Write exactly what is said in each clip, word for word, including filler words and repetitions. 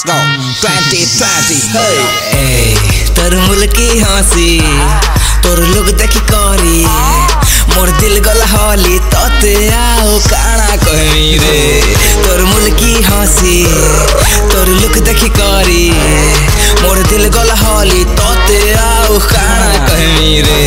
go twenty twenty hey ए तोर मुल्की हंसी तोर लोग देखी करी मोर दिल गल हली तते आओ काना कहमी रे तोर मुल्की हंसी तोर लोग देखी करी मोर दिल गल हली तते आओ काना कहमी रे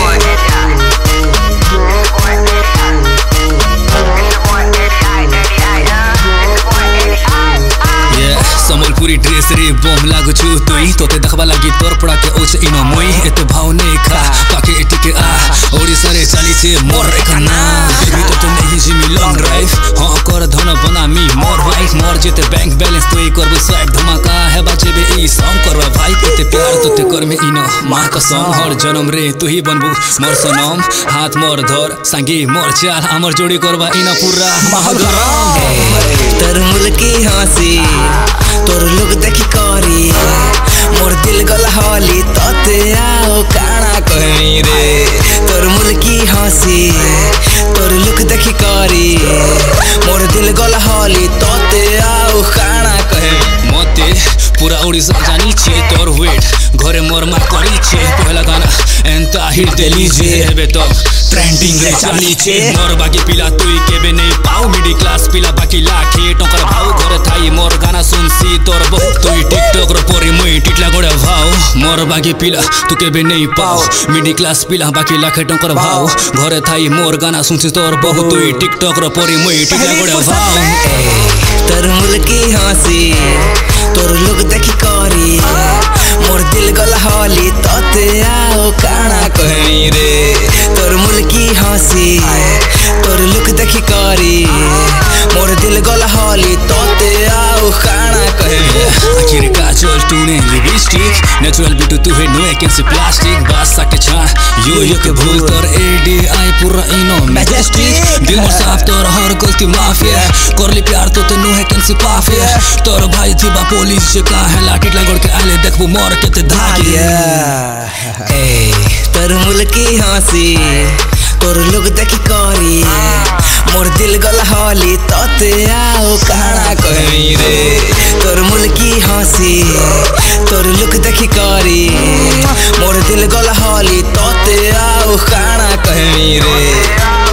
सम्बलपुरी ड्रेस रे बम लागु छु तुई तोते देखबा लागि तोर पड़ा के ओछ इनो मोई एते भाव नै खा काके एटिके आ ओडिसा रे चली छे मोर रेखना बेबी तो तो नहीं जिमी लॉन्ग ड्राइव हां कर धन बना मी मोर वाइफ मोर जेते बैंक बैलेंस तुई करबो स्वाइप धमाका है बाचे बे ई सॉन्ग करवा भाई एते प्यार तोते कर में इनो मां कसम हर जन्म रे तू ही बनबू मोर सनम हाथ मोर धर संगी मोर चाल हमर जोड़ी करबा इनो पूरा महागरम तोर मुल्की हंसी तोर लोग देखी करी मोर दिल गल हली तते आओ काना कहमी रे तोर मुल्की हंसी तोर लोग देखी करी मोर दिल गल हली तते आओ काना कहमी मते पूरा ओडिसा जानी छे तोर वेट घरे मोर मा करी छे पहला गाना एंता हिट देली जे हेबे तो ट्रेंडिंग रे चली छे मोर बाकी पिला तुई केबे नै पाऊ मिडिल क्लास पिला बाकी लाखे टोकर भाव घरे थाई मोर गाना सुनसी तोर बहु तुई टिकटॉक रो पोरी मुई टिटला गोडे भाव मोर बाकी पिला तू केबे नै पाऊ मिडिल क्लास पिला बाकी लाखे टोकर भाव घरे थाई मोर गाना सुनसी तोर बहु तुई टिकटॉक रो पोरी मुई टिटला गोडे भाव तोर मुल्की हंसी तोर लोग देखी करी मोर दिल गल हली तते आओ काना कहमी रे तोर मुल्की हंसी तोर लोग देखी करी मोर दिल गल हली तते आओ काना कहमी आखिर काजल टूने लिपस्टिक नेचुरल ब्यूटी तू है नो कैंसी प्लास्टिक बस सके छा यो यो के भूल तोर एडी आई पूरा इनो मैजेस्टिक दिल मोर साफ तोर हर गलती माफिया करली प्यार तो नो है कैंसी पाफिया तोर भाई थीबा पुलिस से का है लाठी लगड़ के आले देखबो मोर केते धागिया ए तोर मुल्की हंसी तोर लोग देखी करी मोर दिल गल हली तते आओ काना कहमी रे तोर मुल्की हंसी तोर लोग देखी करी मोर दिल गल हली तते आओ काना कहमी रे।